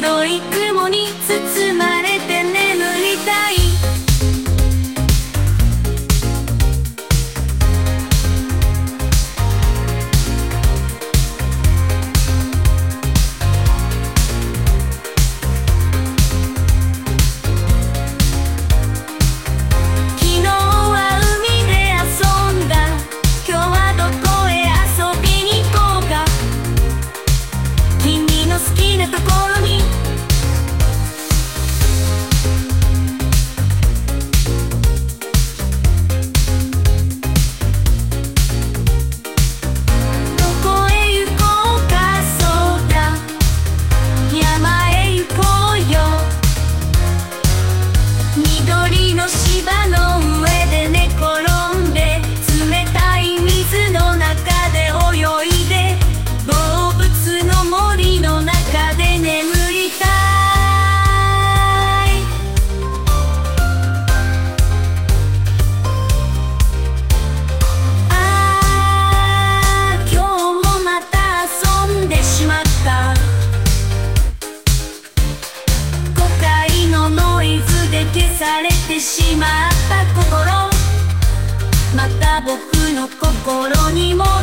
白い雲に包まれて眠りたい。好きなところにどこへ行こうか、そうだ山へ行こうよ。緑の芝の上で寝転んで、冷たい水の中で泳いで、動物の森の中で眠りたい。ああ、今日もまた遊んでしまった。誤解のノイズで消されてしまった心、また僕の心にも